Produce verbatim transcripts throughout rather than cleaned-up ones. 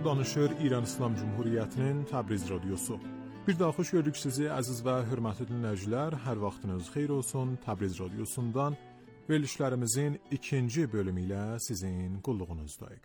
danışır İran İslam Cumhuriyyətinin Təbriz radiosu. Bir daha xoş gördük sizi əziz və hörmətli dinləyicilər. Hər vaxtınız xeyir olsun. Təbriz radiosundan verilişlərimizin ikinci bölümü ilə sizin qulluğunuzdayıq.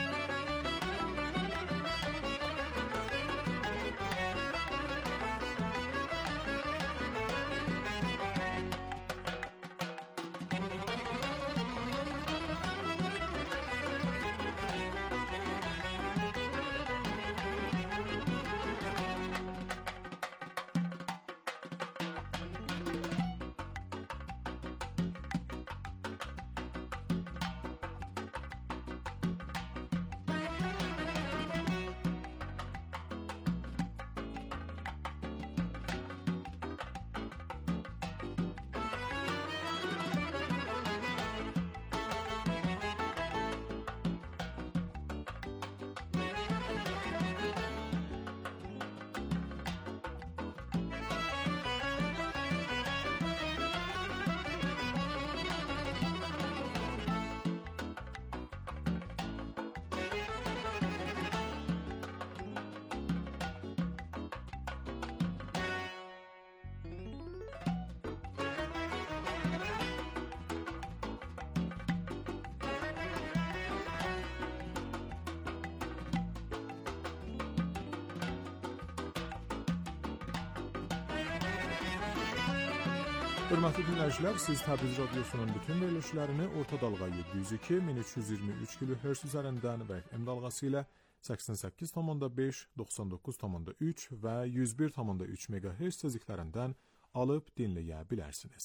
Hörmətli dinləyicilər, siz Təbriz radiosunun bütün verilişlərini orta dalğa yeddi yüz iki min üç yüz iyirmi üç kilohertz üzərindən və F M dalğası ilə səksən səkkiz nöqtə beş, doxsan doqquz nöqtə üç və yüz bir nöqtə üç megahertz tezliklərindən alıb dinləyə bilərsiniz.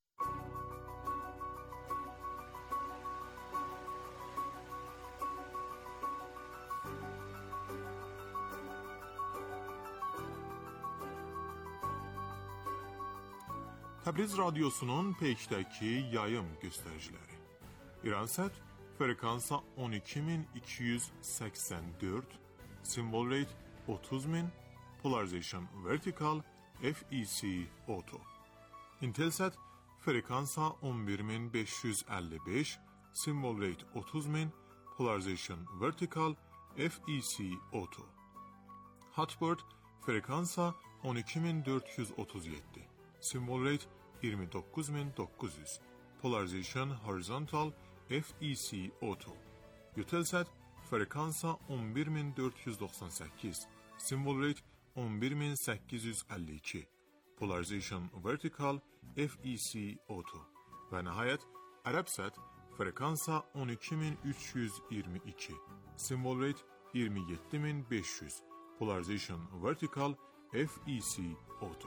Təbriz radiosunun peykdəki yayım göstəriciləri. İransat frekansa on iki min iki yüz səksən dörd, symbol rate otuz min, polarization vertical, F E C auto. Intelsat frekansa on bir min beş yüz əlli beş, symbol rate otuz min, polarization vertical, F E C auto. Hotbird frekansa on iki min dörd yüz otuz yeddi. Symbol rate iyirmi doqquz min doqquz yüz. Polarization horizontal, F E C auto. Eutelsat frekansa on bir min dörd yüz doxsan səkkiz. Symbol rate on bir min səkkiz yüz əlli iki. Polarization vertical, F E C auto. Və nəhayət Arabsat frekansa on iki min üç yüz iyirmi iki. Symbol rate iyirmi yeddi min beş yüz. Polarization vertical, F E C auto.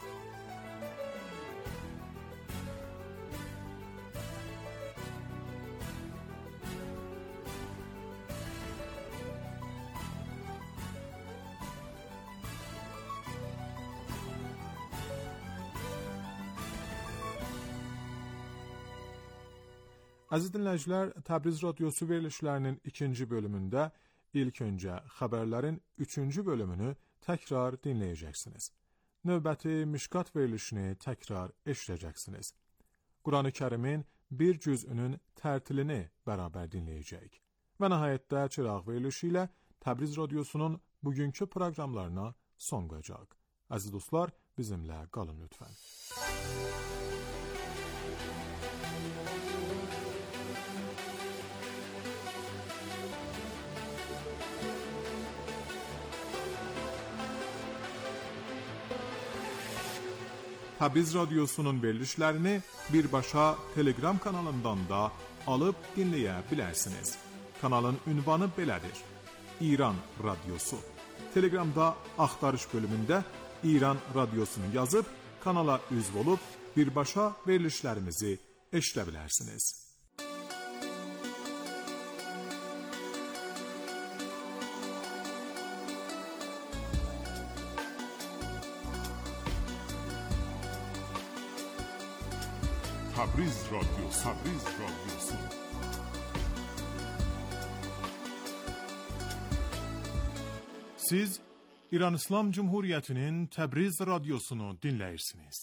Əziz dinləyicilər, Təbriz radiosu verilişlərinin ikinci bölümündə ilk öncə xəbərlərin üçüncü bölümünü təkrar dinləyəcəksiniz. Növbəti Mişqat verilişini təkrar eşidəcəksiniz. Quran-ı Kərimin bir cüzünün tərtilini bərabər dinləyəcəyik. Və nəhayətdə çıraq verilişi ilə Təbriz radiosunun bugünkü proqramlarına son qoyacaq. Əziz dostlar, bizimlə qalın lütfən. Təbriz radiosunun verilişlərini birbaşa Telegram kanalından da alıb dinləyə bilərsiniz. Kanalın ünvanı belədir: İran Radiosu. Telegramda axtarış bölümündə İran Radiosunu yazıb kanala üzv olub birbaşa verilişlərimizi eşidə bilərsiniz. Təbriz radiosu, Təbriz radiosu. Siz İran İslam Cumhuriyyətinin Təbriz radiosunu dinləyirsiniz.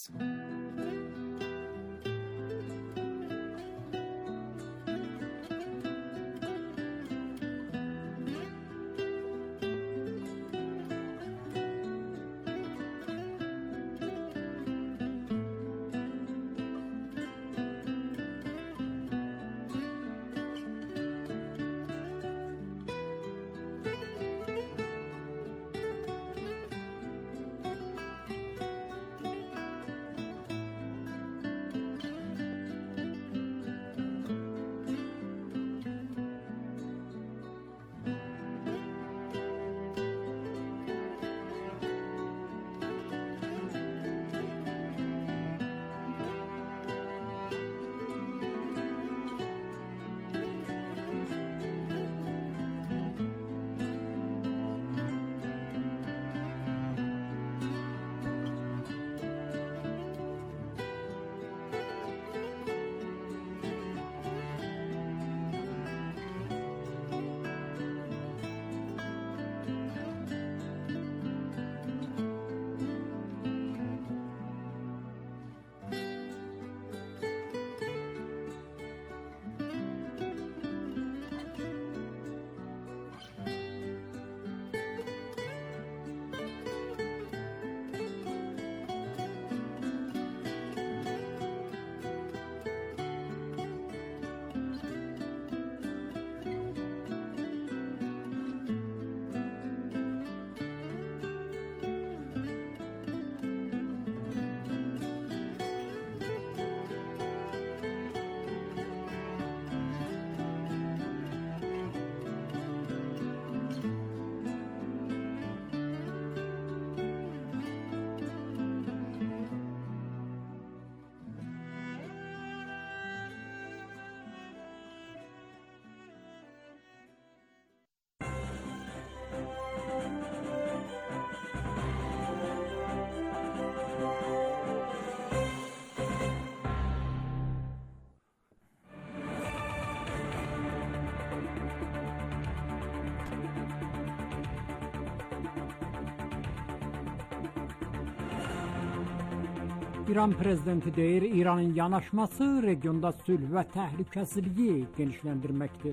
İran prezidenti deyir, İranın yanaşması regionda sülh və təhlükəsizliyi genişləndirməkdir.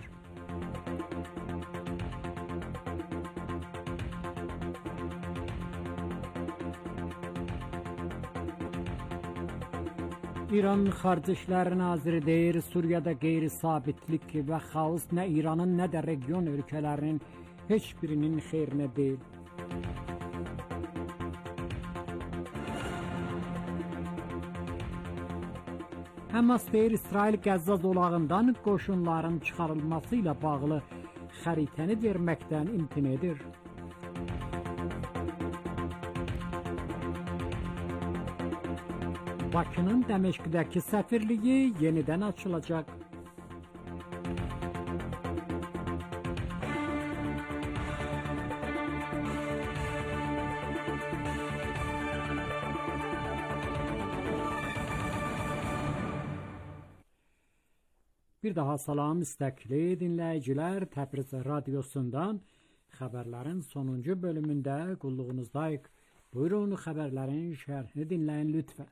İran Xarici İşlər Naziri deyir, Suriyada qeyri-sabitlik və xaos nə İranın, nə də region ölkələrinin heç birinin xeyrinə deyil. Həmas deyir, İsrail Qəzza zolağından qoşunların çıxarılması ilə bağlı xəritəni verməkdən imtina edir. Bakının Dəməşqdəki səfirliyi yenidən açılacaq. Bir daha salam istəkli dinləyicilər, Təbriz radiosundan xəbərlərin sonuncu bölümündə qulluğunuzdayıq. Buyurun, xəbərlərin şərhini dinləyin lütfən.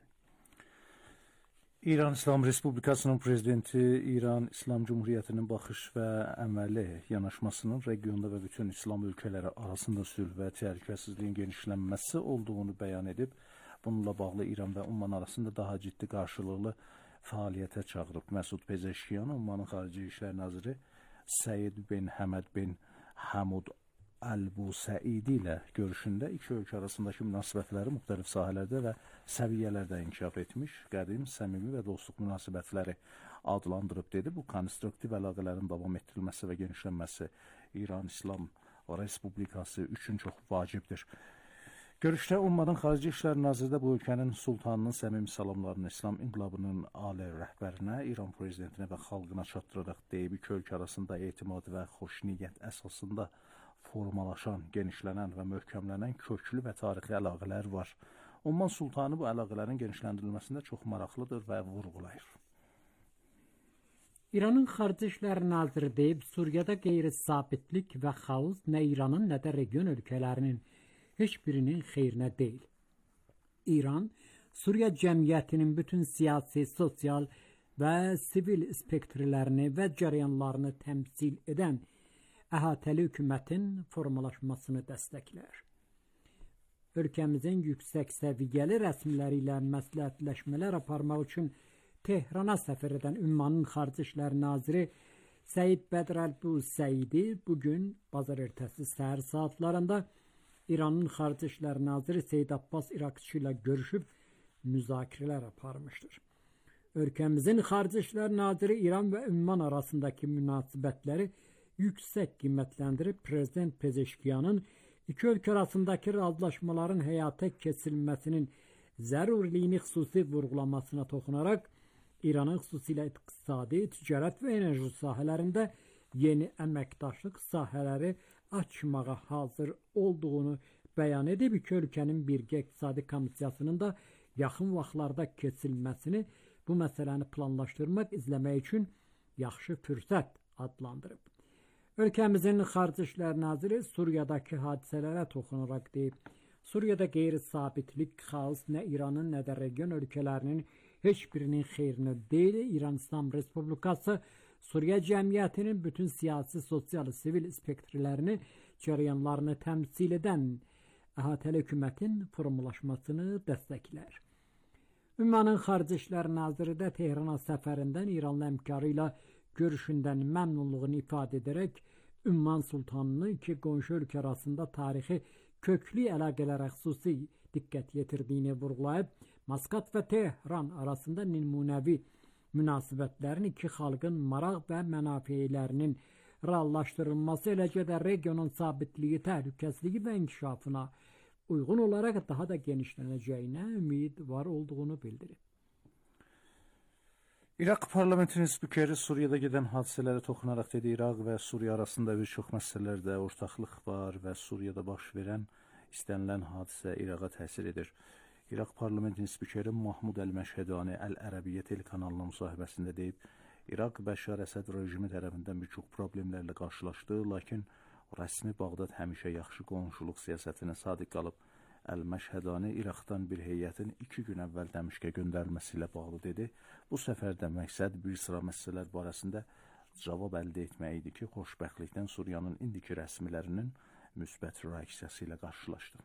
İran İslam Respublikasının prezidenti İran İslam Cumhuriyyətinin baxış və əməli yanaşmasının regionda və bütün İslam ölkələri arasında sülh və təhlükəsizliyin genişlənməsi olduğunu bəyan edib. Bununla bağlı İran və Umman arasında daha ciddi qarşılıqlı fəaliyyətə çağırıb. Məsud Pezeşkiyan, Ummanın Xarici İşlər Naziri Səid bin Həməd bin Hamud Əl-Busəidi ilə görüşündə iki ölkə arasındakı münasibətləri müxtəlif sahələrdə və səviyyələrdə inkişaf etmiş, qədim, səmimi və dostluq münasibətləri adlandırıb dedi. Bu, konstruktiv əlaqələrin davam etdirilməsi və genişlənməsi İran İslam Respublikası üçün çox vacibdir. Görüşdə Ummanın Xarici İşlər Naziri də bu ölkənin sultanının səmimi salamlarını İslam İnqilabının ali rəhbərinə, İran prezidentinə və xalqına çatdıraraq deyib, iki ölkə arasında etimad və xoşniyyət əsasında formalaşan, genişlənən və möhkəmlənən köklü və tarixi əlaqələr var. Umman sultanı bu əlaqələrin genişləndirilməsində çox maraqlıdır və vurğulayır. İranın Xarici İşlər Naziri deyib, Suriyada qeyri-sabitlik və xaos nə İranın, nə də region ölkələrinin heç birinin xeyrinə deyil. İran, Suriya cəmiyyətinin bütün siyasi, sosial və sivil spektrlərini və cərəyanlarını təmsil edən əhatəli hökumətin formalaşmasını dəstəklər. Ölkəmizin yüksək səviyyəli rəsmiləri ilə məsləhətləşmələr aparmaq üçün Tehrana səfər edən Ümmanın Xarici İşlər Naziri Səid Bədr Əl-Busəidi bugün bazar ertəsi səhər saatlarında İranın Xarici İşlər Naziri Seyid Abbas İraqçı ilə görüşüb müzakirələr aparmışdır. Ölkəmizin Xarici İşlər Naziri İran və Ümman arasındakı münasibətləri yüksək qiymətləndirib Prezident Pezeşkiyanın iki ölkə arasındakı razılaşmaların həyata keçirilməsinin zəruriliyini xüsusi vurğulamasına toxunaraq İranın xüsusilə iqtisadi, ticarət və enerji sahələrində yeni əməkdaşlıq sahələri açmağa hazır olduğunu bəyan edib, iki ölkənin birgə iqtisadi komissiyasının da yaxın vaxtlarda keçirilməsini bu məsələni planlaşdırmaq, izləmək üçün yaxşı fürsət adlandırıb. Ölkəmizin Xarici İşlər Naziri Suriyadakı hadisələrə toxunaraq deyib, Suriyada qeyri-sabitlik, xaos nə İranın, nə də region ölkələrinin heç birinin xeyrinə deyil. İran İslam Respublikası Suriya cəmiyyətinin bütün siyasi, sosial, sivil spektrlərini, cərəyanlarını təmsil edən əhatəli hökumətin formalaşmasını dəstəklər. Ümmanın Xarici İşlər Naziri də Tehrana səfərindən İranlı həmkarı ilə görüşündən məmnunluğunu ifadə edərək Ümman Sultanını iki qonşu ölkə arasında tarixi köklü əlaqələrə xüsusi diqqət yetirdiyini vurğulayıb, Maskat və Tehran arasında nümunəvi münasibətlərin iki xalqın maraq və mənafeylərinin reallaşdırılması, eləcə də regionun sabitliyi, təhlükəsizliyi və inkişafına uyğun olaraq daha da genişlənəcəyinə ümid var olduğunu bildirib. İraq parlamentinin spikeri Suriyada gedən hadisələrə toxunaraq dedi, İraq və Suriya arasında bir çox məsələlərdə ortaqlıq var və Suriyada baş verən istənilən hadisə İraqa təsir edir. İraq parlamentinin spikeri Mahmud Əl-Məşhədani Əl-Ərəbiyyə telekanalına müsahibəsində deyib, İraq Bəşar Əsəd rejimi tərəfindən bir çox problemlərlə qarşılaşdı, lakin rəsmi Bağdad həmişə yaxşı qonşuluq siyasətinə sadiq qalıb Əl-Məşhədani İraqdan bir heyətin iki gün əvvəl Dəmişqə göndərilməsi ilə bağlı dedi. Bu səfərdə məqsəd bir sıra məsələlər barəsində cavab əldə etmək idi ki, xoşbəxtlikdən Suriyanın indiki rəsmilərinin müsbət reaksiyası ilə qarşılaşdı.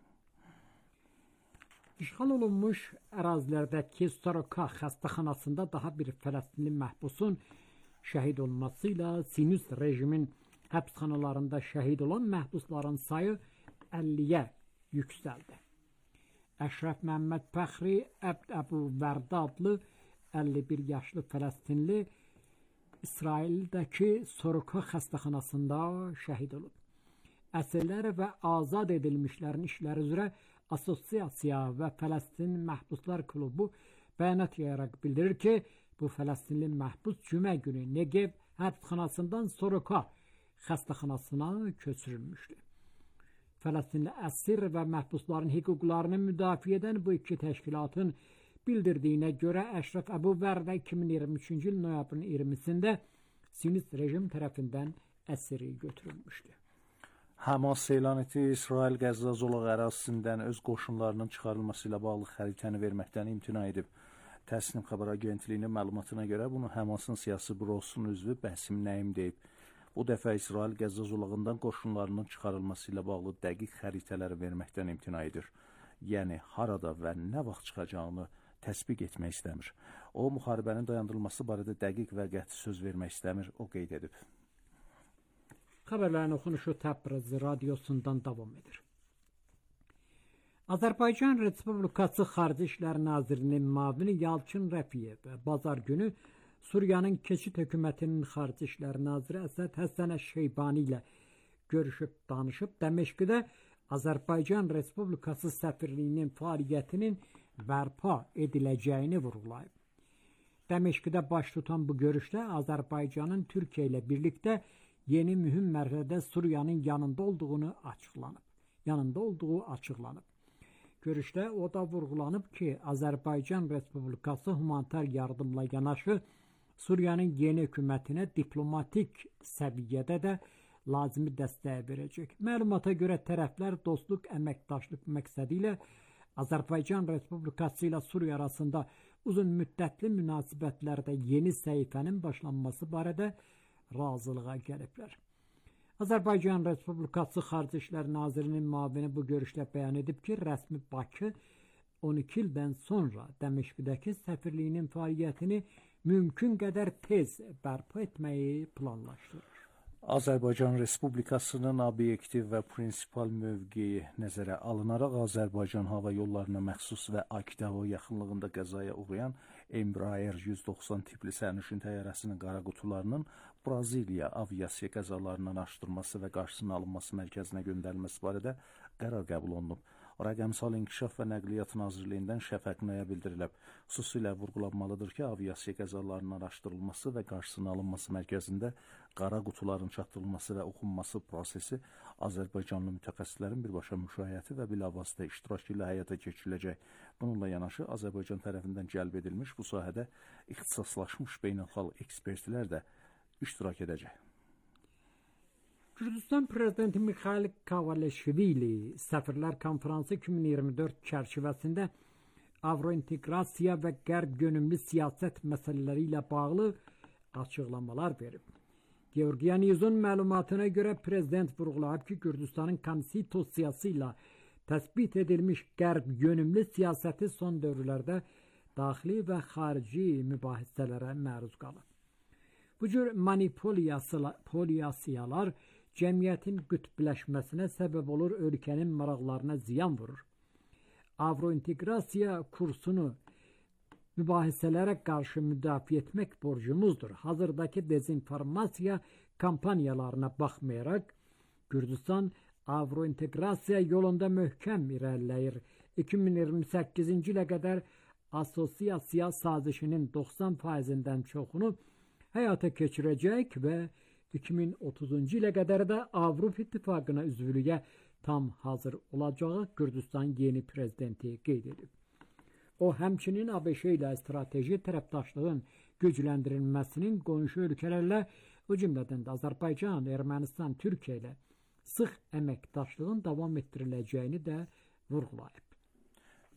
İşğal olunmuş ərazilərdəki Soroka xəstəxanasında daha bir Fələstinli məhbusun şəhid olmasıyla Siyonist rejimin həbsxanalarında şəhid olan məhbusların sayı əlliyə yüksəldi. Əşrəf Məhəmməd Fəxri Əbd Əbu Vərdə adlı əlli bir yaşlı Fələstinli İsraildəki Soroka xəstəxanasında şəhid olub. Əsirlər və azad edilmişlərin işləri üzrə Assosiasiya və Fələstin Məhbuslar Klubu bəyanat yayaraq bildirir ki, bu Fələstinli məhbus cümə günü Negev həbsxanasından Soroka xəstəxanasına köçürülmüşdü. Fələstinli əsir və məhbusların hüquqlarını müdafiə edən bu iki təşkilatın bildirdiyinə görə Əşrəf Əbu Vərdə iki min iyirmi üçüncü il noyabrın iyirmisində Siyonist rejim tərəfindən əsiri götürülmüşdü. Hamas elan etdi, İsrail Qəzza zolaq ərazisindən öz qoşunlarının çıxarılması ilə bağlı xəritəni verməkdən imtina edib. Təsnim xəbər agentliyinin məlumatına görə bunu Hamasın siyasi bürosunun üzvü Bəsim Nəyim deyib. Bu dəfə İsrail Qəzza zolağından qoşunlarının çıxarılması ilə bağlı dəqiq xəritələri verməkdən imtina edir. Yəni, harada və nə vaxt çıxacağını təsbiq etmək istəmir. O, müharibənin dayandırılması barədə dəqiq və qəti söz vermək istəmir, o qeyd edib. Xəbərlərin oxunuşu Təbriz radiosundan davam edir. Azərbaycan Respublikası Xarici İşlər Nazirinin müavini Yalçın Rəfiyev bazar günü Suriyanın keçid hökumətinin Xarici İşlər Naziri Əsəd Həsənə Şeybani ilə görüşüb danışıb, Dəməşqdə Azərbaycan Respublikası səfirliyinin fəaliyyətinin bərpa ediləcəyini vurğulayıb. Dəməşqdə baş tutan bu görüşdə Azərbaycanın Türkiyə ilə birlikdə yeni mühüm mərhələdə Suriyanın yanında olduğunu açıqlanıb. Yanında olduğu açıqlanıb. Görüşdə o da vurğulanıb ki, Azərbaycan Respublikası humanitar yardımla yanaşı Suriyanın yeni hökumətinə diplomatik səviyyədə də lazımi dəstək verəcək. Məlumata görə tərəflər dostluq, əməkdaşlıq məqsədi ilə Azərbaycan Respublikası ilə Suriya arasında uzun müddətli münasibətlərdə yeni səhifənin başlanması barədə razılığa gəliblər. Azərbaycan Respublikası Xarici İşlər Nazirinin müavini bu görüşdə bəyan edib ki, rəsmi Bakı on iki ildən sonra Dəməşqdəki səfirliyinin fəaliyyətini mümkün qədər tez bərpa etməyi planlaşdırır. Azərbaycan Respublikasının obyektiv və prinsipal mövqeyi nəzərə alınaraq Azərbaycan hava yollarına məxsus və Akdağ yaxınlığında qəzaya uğrayan Embraer yüz doxsan tipli sərnişin təyyarəsinin qara qutularının Braziliya aviasiya qəzalarının araşdırılması və qarşısının alınması mərkəzinə göndərilməsi barədə qərar qəbul olunub. Rəqəmsal İnkişaf və Nəqliyyat Nazirliyindən Şəfəq Noya bildirilib. Xüsusilə vurğulanmalıdır ki, aviasiya qəzalarının araşdırılması və qarşısının alınması mərkəzində qara qutuların çatdırılması və oxunması prosesi Azərbaycanlı mütəxəssislərin birbaşa müşayiəti və bilavasitə iştirakı ilə həyata keçiriləcək. Bununla yanaşı Azərbaycan tərəfindən cəlb edilmiş bu sahədə ixtisaslaşmış beynəlxalq ekspertlər də iştirak edəcək. Gürcüstan Prezidenti Mikhail Kavalishvili Səfirlər Konfransı iki min iyirmi dörd çərçivəsində Avrointeqrasiya və qərb yönümlü siyasət məsələləri ilə bağlı açıqlamalar verib. Georgiya News'un məlumatına görə Prezident vurğulayıb ki, Gürcüstanın konstitusiyası ilə təsbit edilmiş qərb yönümlü siyasəti son dövrlərdə daxili və xarici mübahisələrə məruz qalıb. Bu cür manipulyasiyalar cəmiyyətin qütbləşməsinə səbəb olur, ölkənin maraqlarına ziyan vurur. Avrointeqrasiya kursunu mübahisələrə qarşı müdafiə etmək borcumuzdur. Hazırdakı dezinformasiya kampaniyalarına baxmayaraq, Gürcüstan Avrointeqrasiya yolunda möhkəm irəliləyir. iki min iyirmi səkkizinci ilə qədər asosiasiya sazişinin doxsan faizindən çoxunu həyata keçirəcək və iki min otuzuncu ilə qədər də Avropa İttifaqına üzvlüyə tam hazır olacağı Gürcüstan yeni prezidenti qeyd edib. O, həmçinin ABŞ ilə strateji tərəfdaşlığın gücləndirilməsinin qonşu ölkələrlə, o cümlədən də Azərbaycan, Ermənistan, Türkiyə ilə sıx əməkdaşlığın davam etdiriləcəyini də vurğulayıb.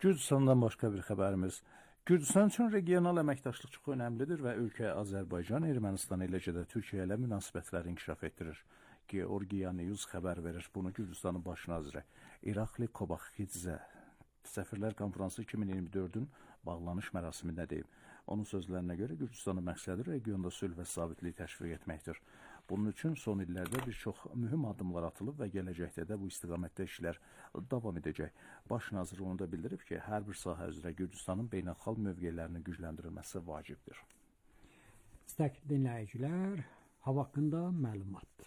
Gürcüstandan başqa bir xəbərimiz. Gürcüstan üçün regional əməkdaşlıq çox önəmlidir və ölkə Azərbaycan Ermənistan eləcə də Türkiyə ilə münasibətləri inkişaf etdirir. Georgia News xəbər verir. Bunu Gürcüstanın baş naziri İrakli Kobaxidze Səfirlər Konfransı iki min iyirmi dördün bağlanış mərasimində deyib. Onun sözlərinə görə Gürcüstanın məqsədi regionda sülh və sabitliyi təşviq etməkdir. Bunun üçün son illərdə bir çox mühüm addımlar atılıb və gələcəkdə də bu istiqamətdə işlər davam edəcək. Baş nazir onu da bildirib ki, hər bir sahə üzrə Gürcüstanın beynəlxalq mövqelərinin gücləndirilməsi vacibdir. İstəkli dinləyicilər, hava haqqında məlumat.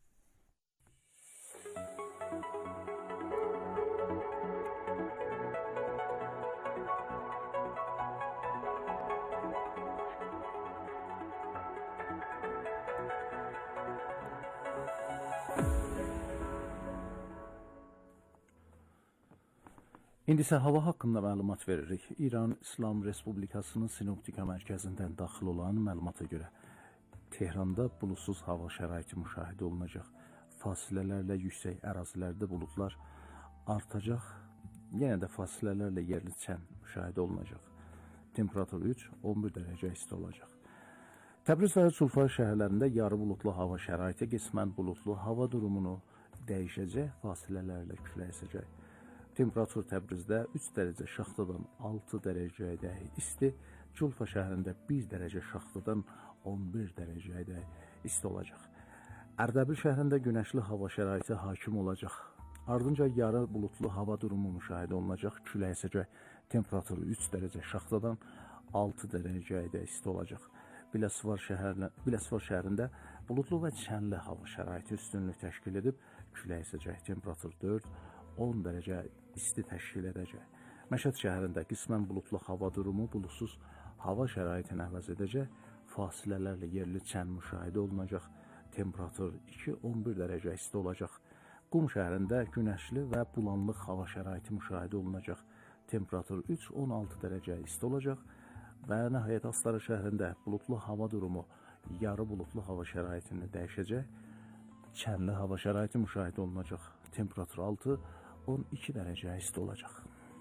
İndi isə hava haqqında məlumat veririk. İran İslam Respublikasının sinoptika mərkəzindən daxil olan məlumata görə Tehranda buludsuz hava şəraiti müşahidə olunacaq. Fasilələrlə yüksək ərazilərdə buludlar artacaq. Yenə də fasilələrlə yerli çən müşahidə olunacaq. Temperatur üç on bir dərəcə isti olacaq. Təbriz və Sulfar şəhərlərində yarı buludlu hava şəraiti, qismən buludlu hava durumunu dəyişəcək, fasilələrlə külək əsəcək. Temperatur Təbrizdə üç dərəcə şaxtadan altı dərəcəyədək isti, Culfa şəhərində bir dərəcə şaxtadan on bir dərəcəyədək isti olacaq. Ərdəbil şəhərində günəşli hava şəraiti hakim olacaq. Ardınca yarı buludlu hava durumu müşahidə olunacaq, külək əsəcək. Temperaturu üç dərəcə şaxtadan altı dərəcəyədək isti olacaq. Biləsuvar şəhərində, Biləsuvar şəhərində buludlu və çənli hava şəraiti üstünlük təşkil edib, külək əsəcək. Temperatur dörd on dərəcə isti təşkil edəcək. Məşəd şəhərində qismən buludlu hava durumu buludsuz hava şəraitini əvəz edəcək. Fasilələrlə yerli çən müşahidə olunacaq. Temperatur iki on bir dərəcə isti olacaq. Qum şəhərində günəşli və bulanlıq hava şəraiti müşahidə olunacaq. Temperatur üç on altı dərəcə isti olacaq. Və nəhayət Astara şəhərində buludlu hava durumu yarı buludlu hava şəraitini dəyişəcək. Çənli hava şəraiti müşahidə olunacaq. Temperatur altı on iki dərəcə isti olacaq.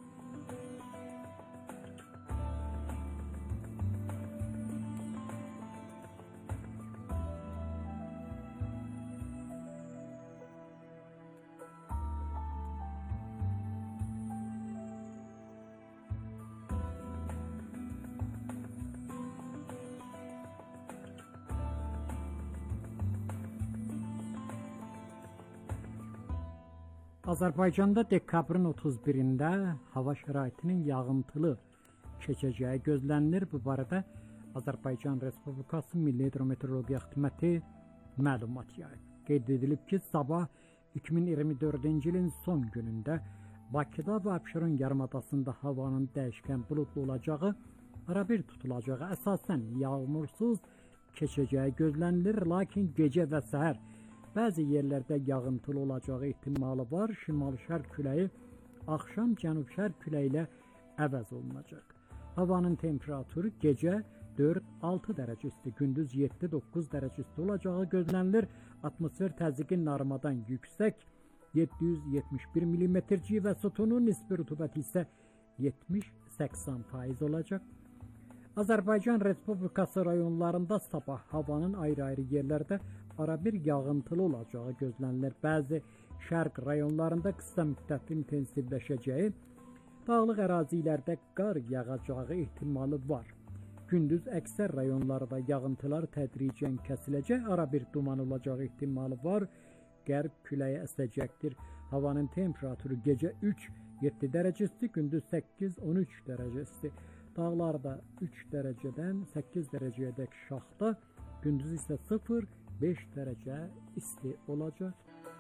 Azərbaycanda dekabrın otuz birində hava şəraitinin yağıntılı keçəcəyi gözlənilir. Bu barədə Azərbaycan Respublikası Milli Hidrometeorologiya Xidməti məlumat yayıb. Qeyd edilib ki, sabah iki min iyirmi dördüncü ilin son günündə Bakıda və Abşeron yarımadasında havanın dəyişkən buludlu olacağı, arabir tutulacağı, əsasən yağmursuz keçəcəyi gözlənilir. Lakin gecə və səhər bəzi yerlərdə yağıntılı olacağı ehtimalı var. Şimal-şərq küləyi axşam cənub-şərq küləyi ilə əvəz olunacaq. Havanın temperaturu gecə dörd altı dərəcə isti, gündüz yeddi doqquz dərəcə isti olacağı gözlənilir. Atmosfer təzyiqi normadan yüksək yeddi yüz yetmiş bir millimetr civə sütunu, nisbi rütubəti isə yetmiş səksən faiz olacaq. Azərbaycan Respublikası rayonlarında sabah havanın ayrı-ayrı yerlərdə arabir yağıntılı olacağı gözlənilir. Bəzi şərq rayonlarında qısa müddətli intensivləşəcəyi, dağlıq ərazilərdə qar yağacağı ehtimalı var. Gündüz əksər rayonlarda yağıntılar tədricən kəsiləcək, arabir duman olacağı ehtimalı var. Qərb küləyi əsəcəkdir. Havanın temperaturu gecə üç yeddi dərəcə isti, gündüz səkkiz on üç dərəcə isti. Dağlarda üç dərəcədən səkkiz dərəcəyədək şaxta, gündüz isə sıfır beş dərəcə isti olacaq.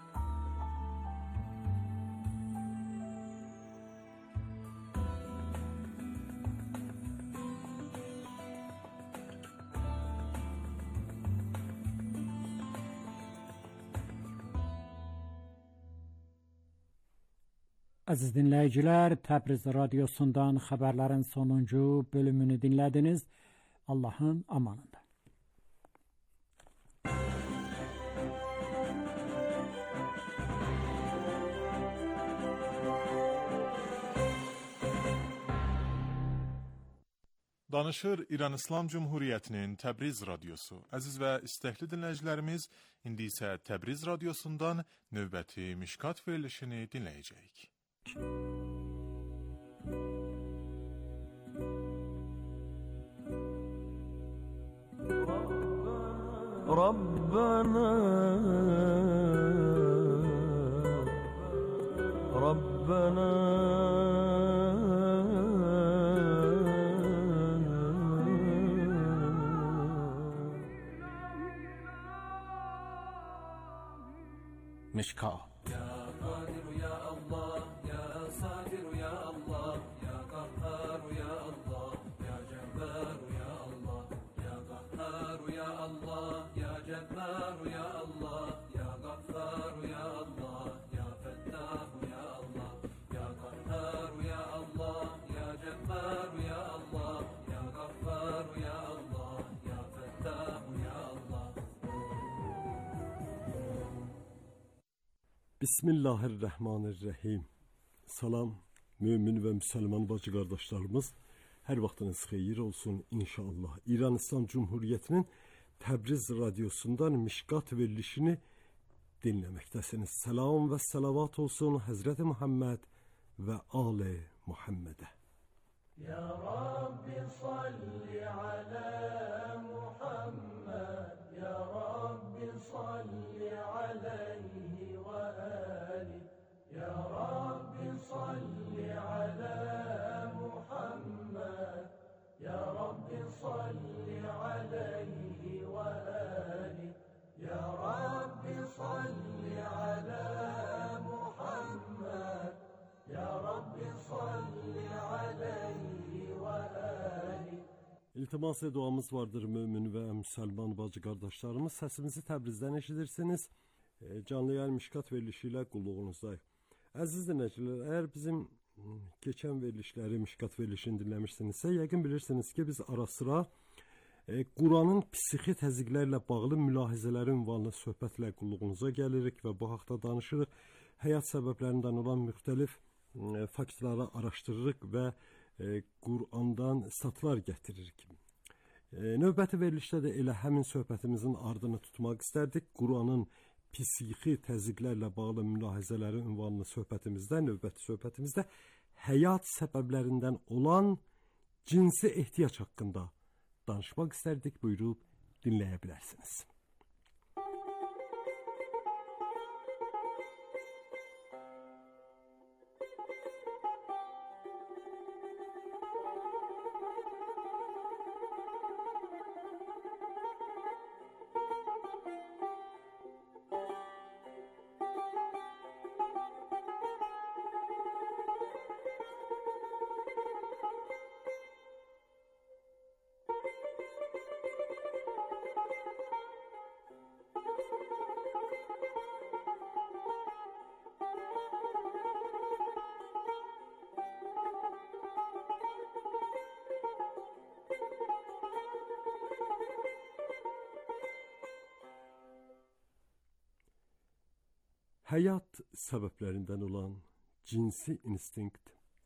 Əziz dinləyicilər, Təbriz radiosundan xəbərlərin sonuncu bölümünü dinlədiniz. Allahın amanında. Danışır İran İslam Cumhuriyeti'nin Təbriz Radyosu. Əziz və istəkli dinləyicilərimiz, indi isə Təbriz Radyosundan növbəti Mişkat verilişini dinləyəcəyik. Rabbana Rabbana Mişkat. Ya Kadir ya Allah, ya Satir ya Allah, ya Kahhar ya Allah, ya Cebbar ya Allah, ya Kahhar ya Allah, ya Cebbar ya Allah, ya Gaffar ya Allah, ya Fettah ya Allah, ya Kahhar ya Allah, ya Cebbar ya Allah, ya Gaffar ya Allah, ya Fettah ya Allah. Bismillahirrahmanirrahim. Salam, mümin ve Müslüman bacı kardeşlerimiz. Her vaxtınız xeyir olsun inşallah. İran İslam Cumhuriyeti'nin Təbriz Radyosu'ndan Mişkat verilişini dinlemektesiniz. Selam ve salavat olsun Hazreti Muhammed ve Ali Muhammed'e. Ya Rabbi salli ala Muhammed, Ya Rabbi salli aleyhi ve ali, Ya Rabbi salli ala Muhammed, Ya Rabbi salli aleyhi ve ali, Ya Rabbi salli ala Muhammed, Ya Rabbi salli aleyhi ve ali. İltimas ve duamız vardır mümin ve Müslüman bacı kardeşlerimiz. Sesimizi Təbrizdən eşidirsiniz. E, canlı yayın Mişkat verilişiyle qulluğunuzdayıq. Əziz dinləyicilər, eğer bizim geçen verilişleri, Mişkat verilişini dinlemişsinizse, yəqin bilirsiniz ki biz ara sıra e, Kur'an'ın psixi təzyiqlərlə bağlı mülahizələri ünvanlı söhbətlə qulluğunuza gəlirik və bu haqda danışırıq. Həyat səbəblərindən olan müxtəlif e, faktları araşdırırıq və e, Kur'an'dan satlar gətiririk. E, növbəti verilişdə də elə həmin söhbətimizin ardını tutmaq istərdik. Kur'an'ın psixi təzyiqlərlə bağlı mülahizələri ünvanlı söhbətimizdə, növbəti söhbətimizdə həyat səbəblərindən olan cinsi ehtiyac haqqında danışmaq istərdik. Buyurub dinləyə bilərsiniz. Həyat səbəblərindən olan cinsi instinkt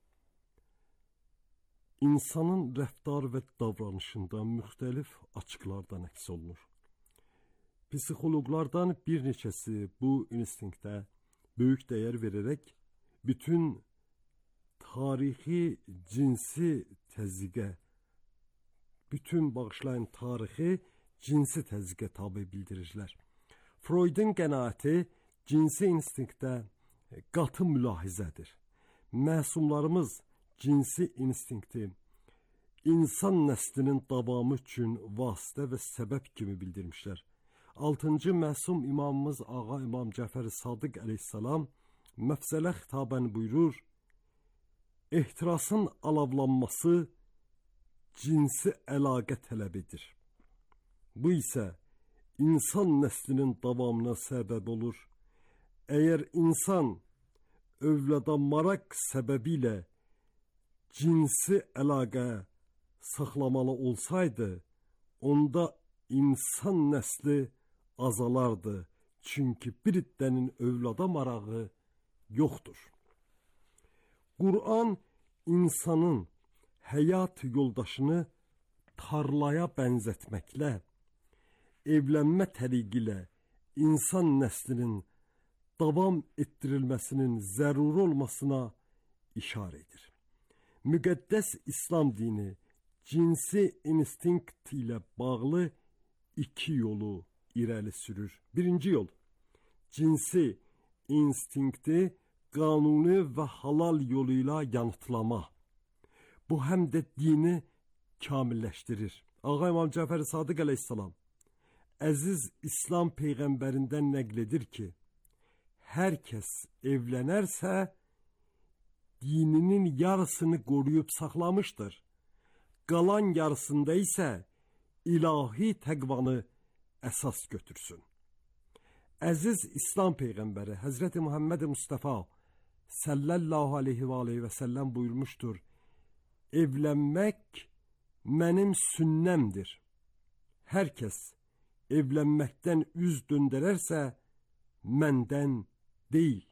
insanın rəftar və davranışında müxtəlif açıqlardan əks olunur. Psixoloqlardan bir neçəsi bu instinktə böyük dəyər verərək bütün tarixi cinsi təzyiqə, bütün bağışlayın tarixi cinsi təzyiqə tabi bildirirlər. Freudun qənaəti cinsi instinktdə qatı mülahizədir. Məsumlarımız cinsi instinkti insan nəslinin davamı üçün vasitə və səbəb kimi bildirmişlər. altıncı məsum imamımız Ağa İmam Cəfər Sadiq əleyhissalam məfsələ xitabən buyurur: ehtirasın alavlanması cinsi əlaqə tələb edir. Bu isə insan nəslinin davamına səbəb olur. Əgər insan övlada maraq səbəbilə cinsi əlaqə saxlamalı olsaydı, onda insan nəsli azalardı. Çünki bir iddənin övlada marağı yoxdur. Kur'an insanın həyat yoldaşını tarlaya bənzətməklə, evlənmə təriqi ilə insan nəslinin davam etdirilməsinin zəruri olmasına işarə edir. Müqəddəs İslam dini cinsi instinkt ilə bağlı iki yolu irəli sürür. Birinci yol, cinsi instinkti qanuni və halal yoluyla yanıtlama. Bu həm də dini kamilləşdirir. Ağa İmam Cəfər Sadiq əleyhissalam əziz İslam peyğəmbərindən nəql edir ki, hər kəs evlənərsə dininin yarısını qoruyub saxlamışdır. Qalan yarısında isə ilahi təqvanı əsas götürsün. Əziz İslam peyğəmbəri Həzrəti Muhammed Mustafa sallallahu aleyhi və aleyhi və səlləm buyurmuşdur: evlənmək mənim sünnəmdir. Hər kəs evlənməkdən üz döndərərsə məndən deyil.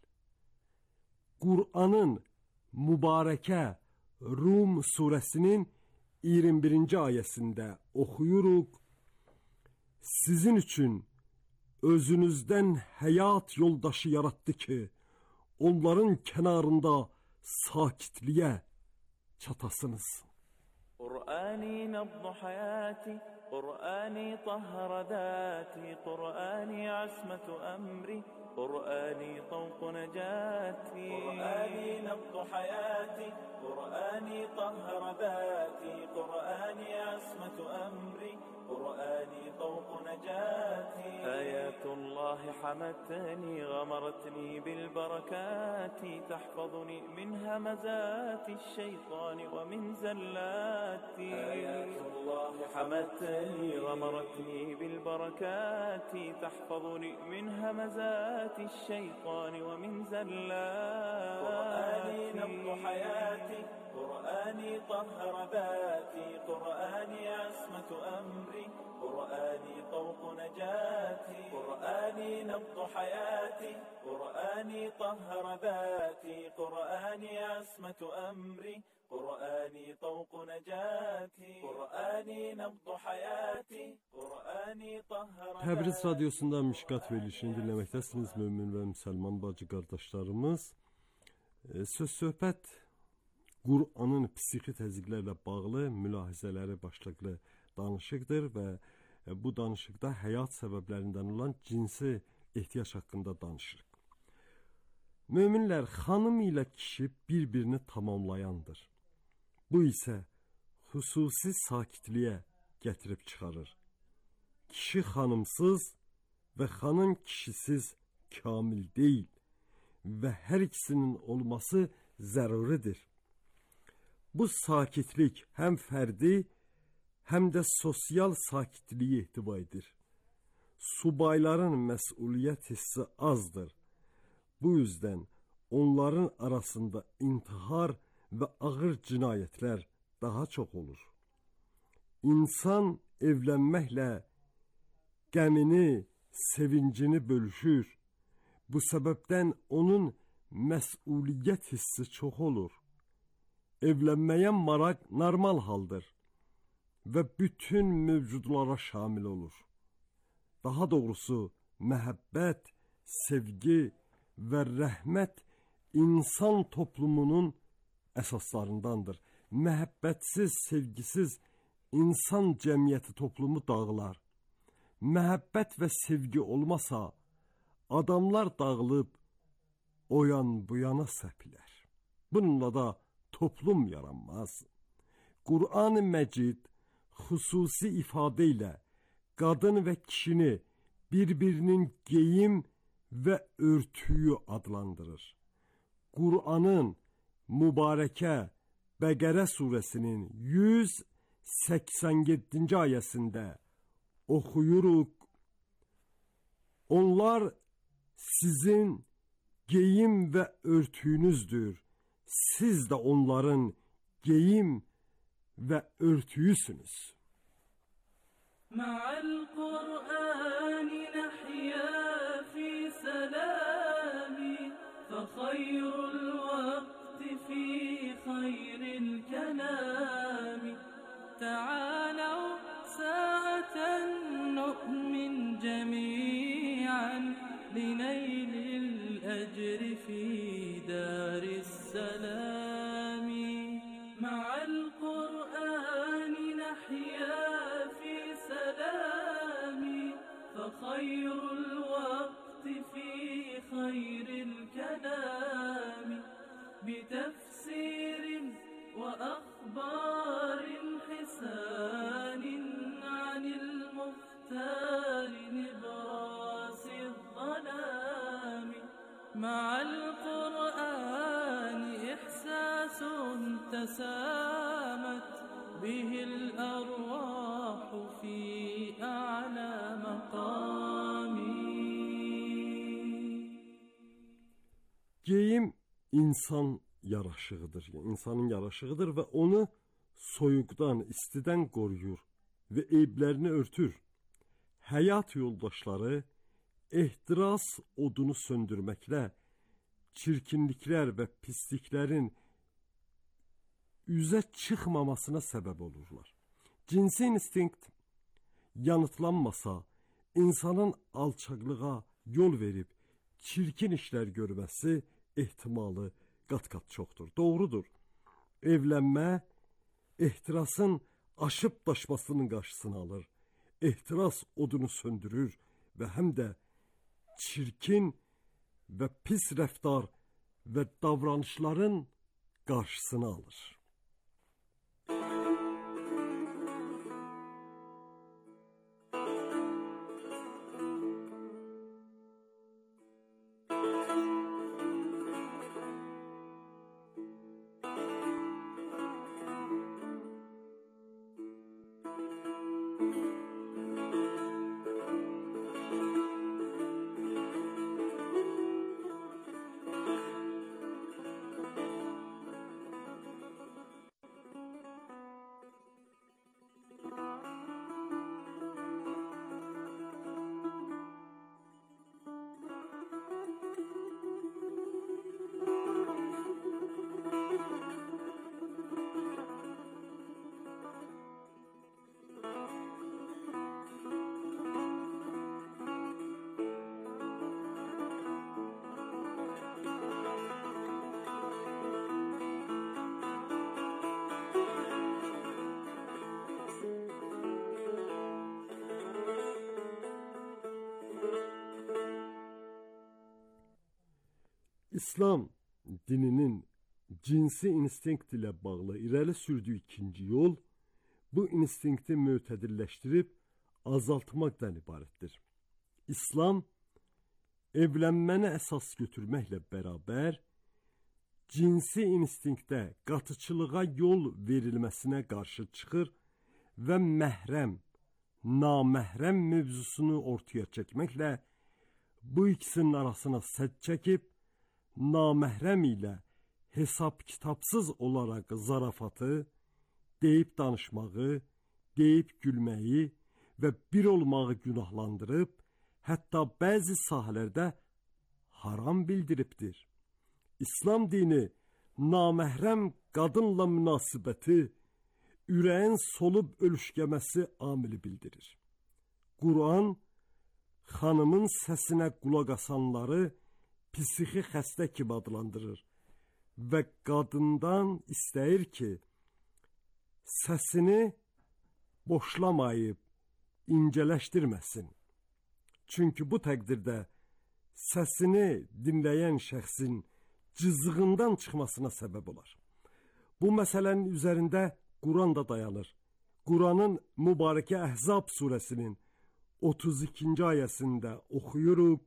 Qur'anın mübarəkə Rum surəsinin iyirmi birinci ayəsində oxuyuruq: sizin üçün özünüzdən həyat yoldaşı yaratdı ki, onların kənarında sakitliyə çatasınız. قرآني نبض حياتي قرآني طهر ذاتي قرآني عصمة أمري قرآني طوق نجاتي قرآني نبض حياتي قرآني طهر ذاتي قرآني عصمة أمري قرآني طوق نجاتي آيات الله حمتني غمرتني بالبركات تحفظني من همزات الشيطان ومن زلاتي آيات الله حمتني غمرتني بالبركات تحفظني من همزات الشيطان ومن زلاتي قرآني نبض حياتي قرآني طهر ذاتي قرآني عصمة أمري قرآني طوق نجاتي قرآني نبض حياتي قرآني طهر ذاتي قرآني عصمة أمري قرآني طوق نجاتي قرآني نبض حياتي قرآني طهر ذاتي. Təbriz Radiyosunda Mişkat verilişini dinləməkdəsiniz mömin və müsəlman bacı qardaşlarımız. Söz söhbət Qur'anın psixi təzyiqlərlə bağlı mülahizələri başlıqlı danışıqdır və bu danışıqda həyat səbəblərindən olan cinsi ehtiyac haqqında danışırıq. Möminlər xanım ilə kişi bir-birini tamamlayandır. Bu isə xüsusi sakitliyə gətirib çıxarır. Kişi xanımsız və xanım kişisiz kamil deyil və hər ikisinin olması zəruridir. Bu sakitlik həm fərdi, həm də sosial sakitliyi ehtiva edir. Subayların məsuliyyət hissi azdır. Bu yüzden onların arasında intihar və ağır cinayətlər daha çox olur. İnsan evlənməklə qəmini, sevincini bölüşür. Bu səbəbdən onun məsuliyyət hissi çox olur. Evlənməyə maraq normal haldır və bütün mövcudlara şamil olur. Daha doğrusu məhəbbət, sevgi və rəhmət insan toplumunun əsaslarındandır. Məhəbbətsiz, sevgisiz insan cəmiyyəti toplumu dağılar. Məhəbbət və sevgi olmasa, adamlar dağılıb o yan bu yana səpilər. Bununla da toplum yaranmaz. Qur'an-ı Məcid xüsusi ifadə ilə qadın və kişini bir-birinin geyim və örtüyü adlandırır. Qur'anın mübarəkə Bəqərə surəsinin yüz səksən yeddinci ayəsində oxuyuruq. Onlar sizin geyim və örtüyünüzdür. Siz də onların geyim və örtüyüsünüz. Ma'al Qur'ani nahya fi salami fa khayrul waqti fi khayril kalami ta'alaw لنيل الأجر في دار السلام. مع القرآن نحيا في سلام، فخير الوقت في خير الكلام، بتفسير وأخبار حسان عن المختار نبراس الظلام. مع القرآن إحساس تسامت به الأرواح في أعلى مقام. Geyim insan yaraşığıdır, insanın yaraşığıdır ve onu soyuqdan, istidən qoruyur və eyblərini örtür. Həyat yoldaşları ehtiras odunu söndürməklə çirkinliklər və pisliklərin üzə çıxmamasına səbəb olurlar. Cinsi instinkt yanıtlanmasa, insanın alçaqlığa yol verib çirkin işlər görməsi ehtimalı qat-qat çoxdur. Doğrudur. Evlənmə ehtirasın aşıb daşmasının qarşısını alır. Ehtiras odunu söndürür və həm də çirkin və pis rəftar və davranışların qarşısını alır. İslam dininin cinsi instinkt ilə bağlı irəli sürdüyü ikinci yol bu instinkti mötədilləşdirib azaltmaqdan ibarətdir. İslam evlənməni əsas götürməklə bərabər cinsi instinktə, qatıçılığa yol verilməsinə qarşı çıxır və məhrəm, naməhrəm mövzusunu ortaya çəkməklə bu ikisinin arasına sədd çəkib, naməhrəm ilə hesab kitabsız olaraq zarafatı, deyib danışmağı, deyib gülməyi və bir olmağı günahlandırıb, hətta bəzi sahələrdə haram bildiribdir. İslam dini naməhrəm qadınla münasibəti, ürəyin solub ölüşkəməsi amili bildirir. Quran, xanımın səsinə qulaq asanları psixi xəstə kimi adlandırır və qadından istəyir ki, səsini boşlamayıb, incələşdirməsin. Çünki bu təqdirdə səsini dinləyən şəxsin cızığından çıxmasına səbəb olar. Bu məsələnin üzərində Quran da dayanır. Quranın mübarəkə Əhzab surəsinin otuz ikinci ayəsində oxuyuruq.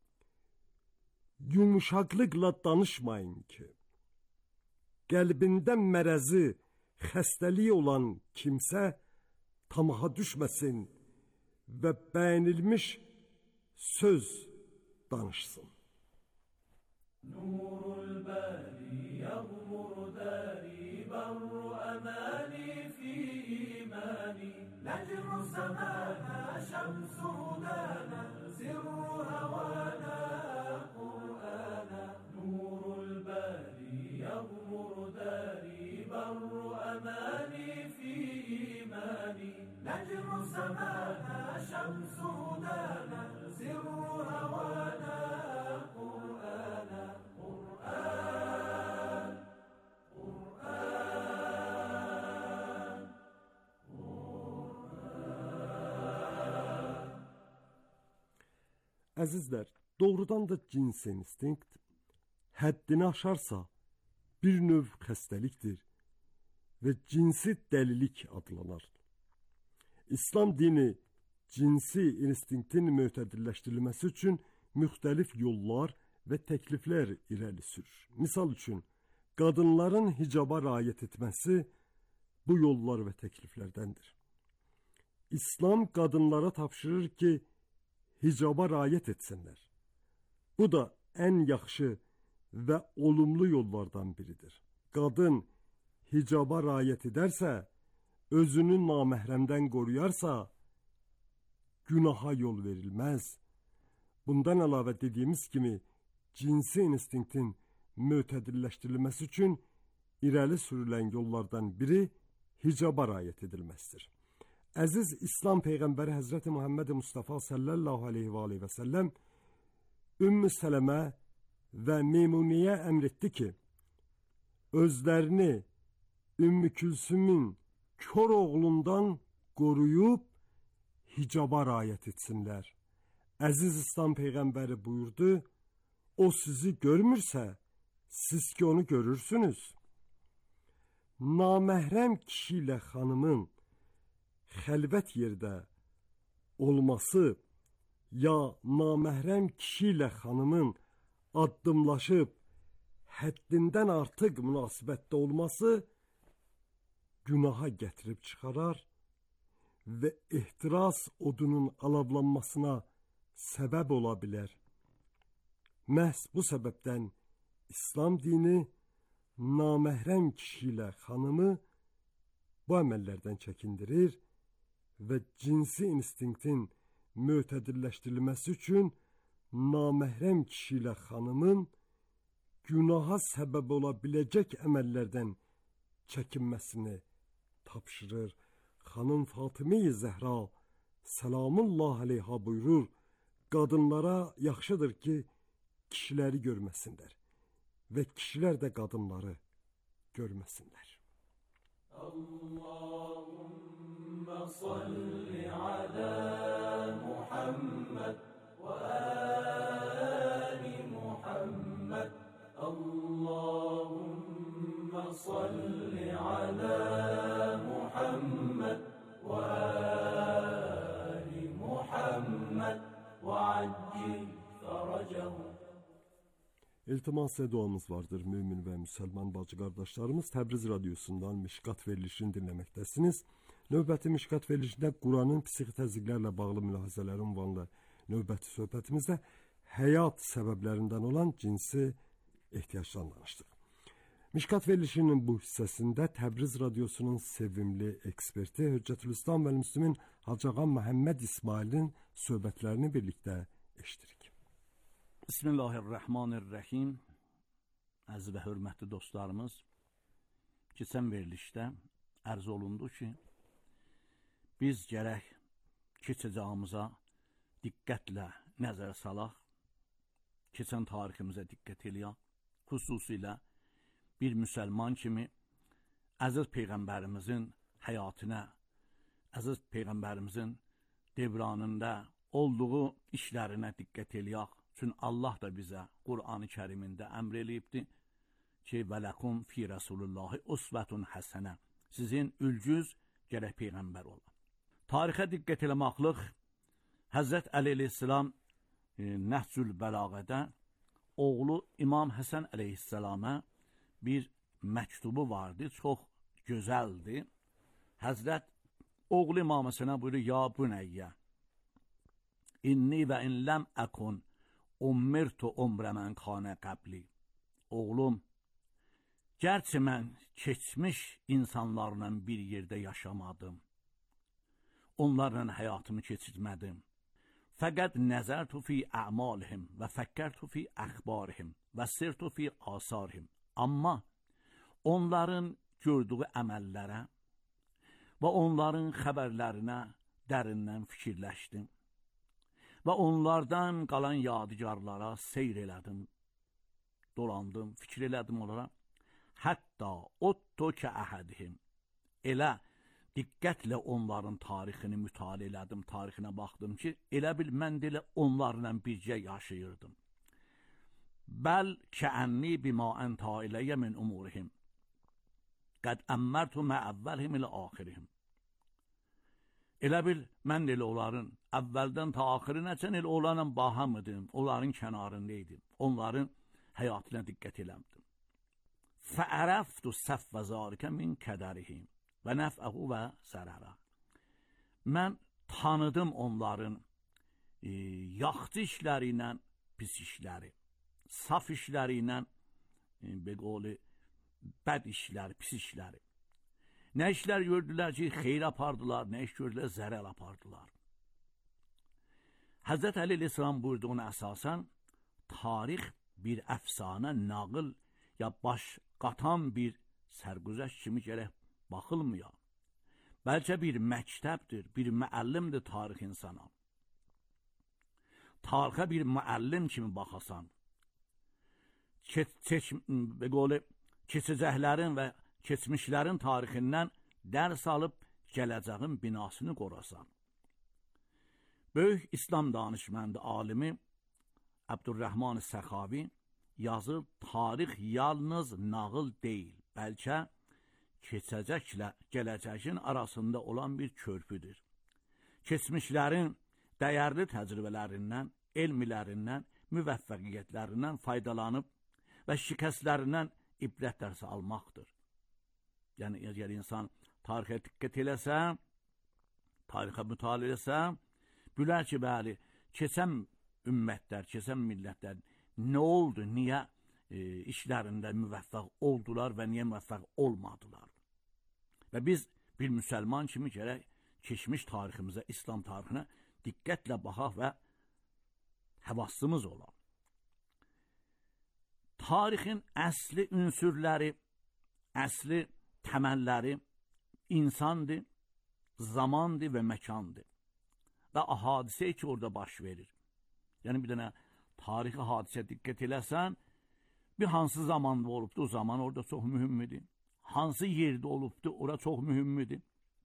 Yumuşaqlıqla danışmayın ki, qəlbində mərəzi, xəstəliyi olan kimsə tamaha düşməsin və bəyənilmiş söz danışsın. Nurul bari yağmur dari barru amani fi imani necru semana şemsu dana sirru havana Qur'ana Nurul bari yağmur dari barru amani fi imani necru semana şemsu dana sirru havana Əzizlər, doğrudan da cins instinkt həddini aşarsa bir növ xəstəlikdir və cinsi dəlilik adlanar. İslam dini cinsi instinktin mötədilləşdirilməsi üçün müxtəlif yollar və təkliflər irəli sürür. Misal üçün, qadınların hicaba riayət etməsi bu yollar və təkliflərdəndir. İslam qadınlara tapşırır ki, hicaba riayət etsinlər. Bu da ən yaxşı və olumlu yollardan biridir. Qadın hicaba riayət edərsə, özünü naməhrəmdən qoruyarsa, günaha yol verilməz. Bundan əlavə dediyimiz kimi, cinsi instinktin mötədilləşdirilməsi üçün irəli sürülən yollardan biri hicaba riayət edilməsidir. Əziz İslam Peyğəmbəri Həzrəti Muhammed Mustafa sallallahu aleyhi və aleyhi və səlləm Ümmü Sələmə və Meymuniyə əmr etdi ki, özlərini Ümmü Külsümün kör oğlundan qoruyub hicaba riayət etsinlər. Əziz İslam Peyğəmbəri buyurdu, o sizi görmürsə, siz ki onu görürsünüz. Naməhrəm kişi ilə xanımın xəlvət yerdə olması ya naməhrəm kişi ilə xanımın addımlaşıb həddindən artıq münasibətdə olması günaha gətirib çıxarar və ehtiras odunun alavlanmasına səbəb ola bilər. Məhz bu səbəbdən İslam dini naməhrəm kişi ilə xanımı bu əməllərdən çəkindirir və cinsi instinktin mötədilləşdirilməsi üçün naməhrəm kişi ilə xanımın günaha səbəb ola biləcək əməllərdən çəkinməsini tapşırır. Xanım Fatımi-i Zəhra Səlamullah aleyha buyurur, qadınlara yaxşıdır ki, kişiləri görməsinlər və kişilər də qadınları görməsinlər. Allahümme salli ala Muhammed və ali Muhammed. Allahümme salli ala Muhammed və ali Muhammed və accil fərəcəhu. İltimas və duamız vardır mümin və müsəlman bacı qardaşlarımız. Təbriz radiosundan Mişkat verilişini dinləməkdəsiniz. Növbəti Mişkat verilişində Quranın psixi təzyiqlərlə bağlı mülahizələri ünvanlı növbəti söhbətimizdə həyat səbəblərindən olan cinsi ehtiyacdan danışdıq. Mişkat verilişinin bu hissəsində Təbriz radiosunun sevimli eksperti Hüccətülislam və Müslümin Hacıağam Məhəmməd İsmailin söhbətlərini birlikdə eşidirik. Bismillahirrahmanirrahim. Əziz və hörmətli dostlarımız, keçən verilişdə ərz olundu ki, biz gərək keçəcəyimizə diqqətlə nəzər salaq, keçən tariximizə diqqət eləyək, xüsusilə bir müsəlman kimi əziz Peyğəmbərimizin həyatına, əziz Peyğəmbərimizin devranında olduğu işlərinə diqqət eləyək. Çünki Allah da bizə Qur'an-ı Kərimində əmr eləyibdir ki, vələkum fi Rəsulullahi usvətun həsənə. Sizin ülgüz gərək Peyğəmbər ola. Tarixə diqqət eləmaqlıq Həzrət Əli əleyhissalam e, Nəhcül Bəlağədə oğlu İmam Həsən əleyhissalama bir məktubu vardı, çox gözəldir. Həzrət oğlu İmam Həsənə buyurur, ya bunəyyə, inni və in ləm əkun ummirtu umrəmən xanə qəbli. Oğlum, gərçi mən keçmiş insanlarla bir yerdə yaşamadım, onlarla həyatımı keçirmədim. Fəqət nəzərtu fi əmalihim və fəkkərtu fi əxbarihim və sirtu fi asarihim. Amma onların gördüyü əməllərə və onların xəbərlərinə dərindən fikirləşdim və onlardan qalan yadigarlara seyr elədim, dolandım, fikir elədim onlara. Hətta otto ki əhədihim, elə diqqətlə onların tarixini mütaliə elədim, tarixinə baxdım ki, elə bil mən də elə onlarla bircə yaşayırdım. Bəl kəənni bima ənta iləyə min umurihim. Qəd əmmərtu mə əvvəlhim ilə axirihim. Elə bil mən də elə onların əvvəldən ta axirinəcən elə onlarla bahamıdım, onların kənarındaydım, onların həyatına diqqət eləmdim. Fəərəftu səffə zarikə min kədərihim və nəfəhu və zərərə. Mən tanıdım onların e, yaxşı işləri ilə pis işləri, saf işləri ilə e, beqoli bəd işləri, pis işləri. Nə işlər gördülər ki, xeyr apardılar, nə iş gördülər, zərər apardılar. Həzrət Əli İslam buyurduğuna əsasən, tarix bir əfsanə, nağıl ya baş qatan bir sərgüzəşt kimi gərək baxılmıyor. Bəlkə bir məktəbdir, bir müəllimdir tarix insana. Tarixə bir müəllim kimi baxasan, keçəcəklərin və keçmişlərin tarixindən dərs alıb gələcəyin binasını qorasan. Böyük İslam danışməndi, alimi Əbdurrəhman Səxavi yazır, tarix yalnız nağıl deyil, bəlkə keçəcəklə gələcəyin arasında olan bir körpüdür. Keçmişlərin dəyərli təcrübələrindən, elmilərindən, müvəffəqiyyətlərindən faydalanıb və şikəstlərindən ibrət dərsi almaqdır. Yəni, əgər insan tarixə diqqət eləsə, tarixə mütaliə eləsə, bilər ki, bəli, keçən ümmətlər, keçən millətlər nə oldu, niyə e, işlərində müvəffəq oldular və niyə müvəffəq olmadılar. Və biz bir müsəlman kimi gərək keçmiş tariximizə, İslam tarixinə diqqətlə baxaq və həvassımız olaq. Tarixin əsli ünsürləri, əsli təməlləri insandır, zamandır və məkandır. Və hadisə ki, orada baş verir. Yəni, bir dənə tarixi hadisə diqqət eləsən, bir hansı zamanda olubdur, o zaman orada çox mühümmidir. Hansı yerdə olubdur, orada çox mühümmidir.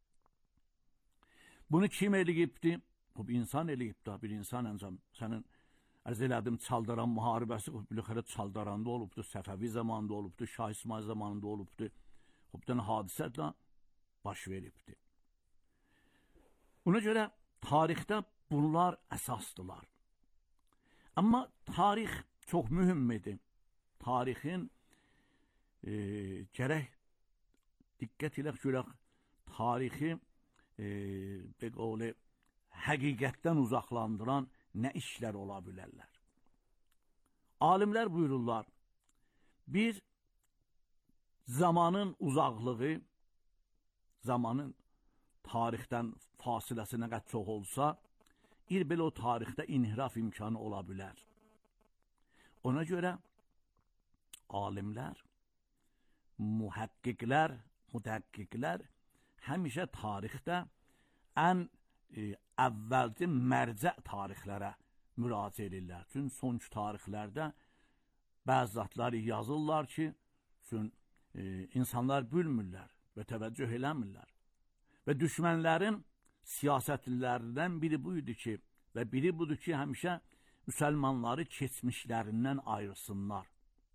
Bunu kim eləyibdir? Bu bir insan eləyibdir, bir insan əncam. Sənin ərz elədim, Çaldaran müharibəsi, bilxərə Çaldaranda olubdur, Səfəvi zamanında olubdur, Şah İsmail zamanında olubdur. Bir dənə hadisədə baş veribdir. Buna görə tarixdə bunlar əsasdılar. Amma tarix çox mühümmidir. Tarixin e, gərək diqqət ilə görək, tarixi e, beqoli, həqiqətdən uzaqlandıran nə işlər ola bilərlər. Alimlər buyururlar, bir zamanın uzaqlığı, zamanın tarixdən fasiləsi nə qədər çox olsa, bir belə o tarixdə inhiraf imkanı ola bilər. Ona görə alimlər, mühəqqiqlər, müdəqqiqlər həmişə tarixdə ən e, əvvəlci mərcə tarixlərə müraciə edirlər. Çünki sonki tarixlərdə bəzi zatları yazırlar ki, çünki e, insanlar bilmirlər və təvəccüh eləmirlər. Və düşmənlərin siyasətlilərindən biri buydu ki, və biri budur ki, həmişə müsəlmanları keçmişlərindən ayırsınlar.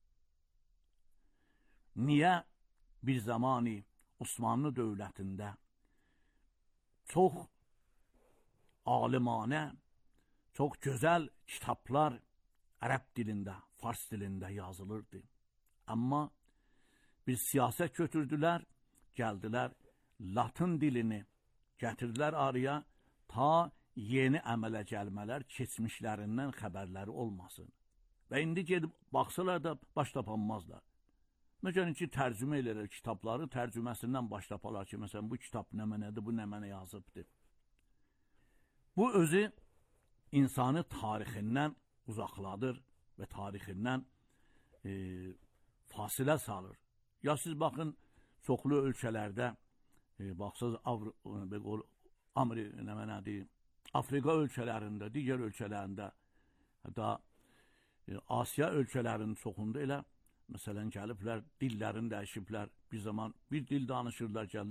Niyə bir zamani Osmanlı dövlətində çox alimanə, çox gözəl kitablar ərəb dilində, fars dilində yazılırdı. Amma bir siyasət götürdülər, gəldilər, Latın dilini gətirdilər araya, ta yeni əmələ gəlmələr keçmişlərindən xəbərləri olmasın. Və indi gedib baxsalar da baş tapanmazlar. Məsələn ki, tərcümə elərlər kitabları, tərcüməsindən baş taparlar ki, məsələn, bu kitab nə mənədir, bu nə mənə yazıbdır. Bu özü insanı tarixindən uzaqladır və tarixindən e, fasilə salır. Ya siz baxın, çoxlu ölkələrdə, e, baxsınız, Amri, nə mənədir, Afrika ölkələrində, digər ölkələrində, hətta e, Asiya ölkələrinin çoxunda elə, məsələn, gəliblər, dillərini dəyişiblər, bir zaman bir dil danışırlar, gəlirlər,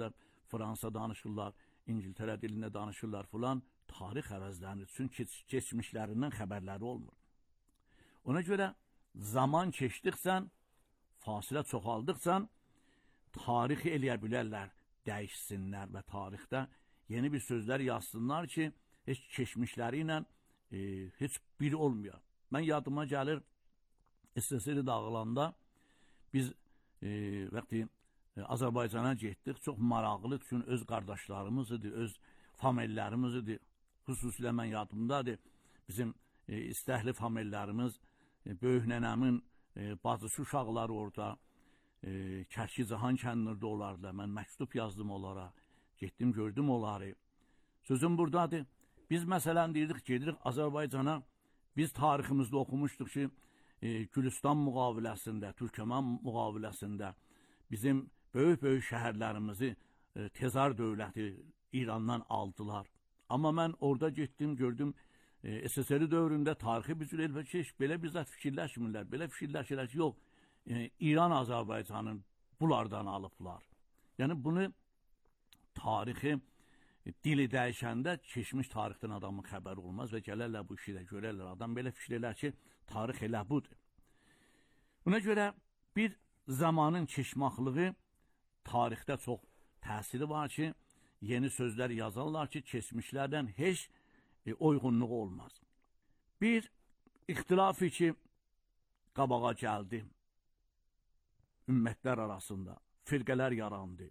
Fransa danışırlar, İngiltərə dilində danışırlar filan, tarix əvəzlənir. Çünki keç keçmişlərindən xəbərləri olmur. Ona görə zaman keçdikcə, fasilə çoxaldıqca tarixi eləyə bilərlər, dəyişsinlər və tarixdə yeni bir sözlər yazsınlar ki, heç keçmişləri ilə e, heç bir olmuyor. Mən yadıma gəlir, S S R dağılanda biz e, vaxtı e, Azərbaycana getdik. Çox maraqlı, çünki öz qardaşlarımız idi, öz famillərimiz idi. Xüsusilə mən yadımdadır, bizim e, istəkli famillərimiz, e, böyük nənəmin e, bacısı uşaqları orada, e, Kərki Cahan kəndində olardı. Mən məktub yazdım onlara, getdim gördüm onları. Sözüm buradadır. Biz məsələn deyirdik, gedirik Azərbaycana, biz tariximizdə oxumuşduq ki, e, Gülüstan müqaviləsində, Türkəman müqaviləsində bizim böyük-böyük şəhərlərimizi e, Tezar dövləti İrandan aldılar. Amma mən orada getdim, gördüm, e, S S R dövründə tarixi bir cür elbette belə bizzat fikirləşmirlər, belə fikirləşirlər ki, yox, e, İran Azərbaycanın bunlardan alıblar. Yəni bunu tarixi dili dəyişəndə keçmiş tarixdən adamın xəbəri olmaz və gələrlər bu işi də görərlər. Adam belə fikir elər ki, tarix elə budur. Buna görə bir zamanın keçməklığı tarixdə çox təsiri var ki, yeni sözlər yazarlar ki, keçmişlərdən heç e, uyğunluğu olmaz. Bir ixtilafı ki, qabağa gəldi, ümmətlər arasında firqələr yarandı.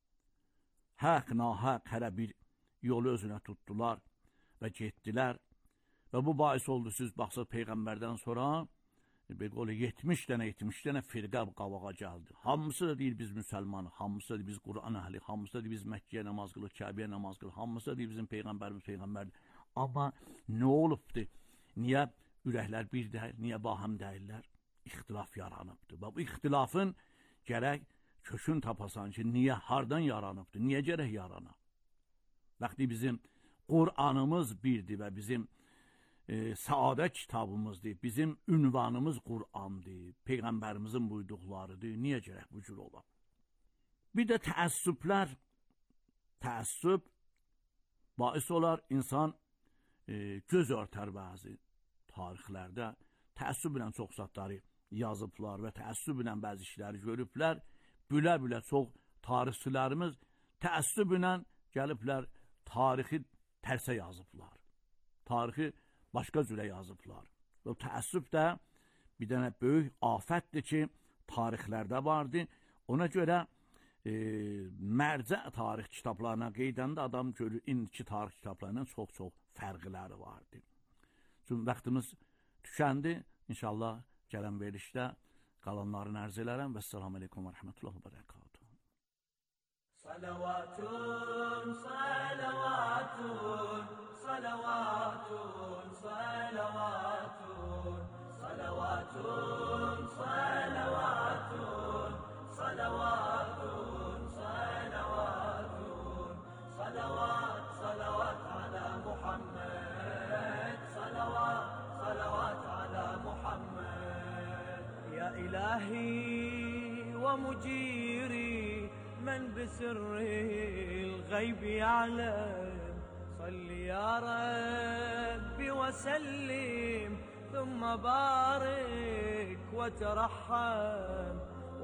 Haq, nahaq hərə bir yolu özünə tutdular və getdilər. Və bu bahis oldu, siz baxsaq Peyğəmbərdən sonra belə yetmiş dənə, yetmiş dənə firqə qabağa gəldi. Hamısı da deyir biz müsəlmanıq, hamısı da deyir biz Qur'an əhli, hamısı da deyir biz Məkkəyə namaz qılır, Kəbəyə namaz qılır, hamısı da deyir bizim Peyğəmbərimiz Peyğəmbərdir. Amma nə olubdur? Niyə ürəklər bir deyil, niyə baham deyirlər? İxtilaf yaranıbdır. Bu ixtilafın gərək kökün tapasan ki, niyə, hardan yaranıbdır, niyə gərək yarana? Vaxtı bizim Qur'anımız birdir və bizim e, saadət kitabımızdır, bizim ünvanımız Qur'andır, Peyğəmbərimizin buyurduqlarıdır, niyə gərək bu cür ola? Bir də təəssüblər, təəssüb bahis olar, insan e, göz örtər bəzi tarixlərdə, təəssüblə çox zatları yazıblar və təəssüblə bəzi işləri görüblər, bülə-bülə çox tarixçilərimiz təəssüblə gəliblər, tarixi tərsə yazıblar. Tarixi başqa cürə yazıblar. Və təəssüb də bir dənə böyük afətdir ki, tarixlərdə vardı. Ona görə e, mərcə tarix kitablarına qeydəndə adam görür, indiki tarix kitablarından çox-çox fərqləri vardı. Çünki vaxtımız tükəndi. İnşallah gələn verilişdə qalanlarını ərz elərəm. Vəssalamu aleykum və rəhmətullah və bərəkatuhu. Salavatun, salavatun, salavatun, salavatun, salavatun, salavatun, salavatun, salavatun, salavat, salavat ala Muhammed, salavat, salavat ala Muhammed. Ya ilahi wa mujiri من بسر الغيب يعلم صل يا ربي وسلم ثم بارك وترحم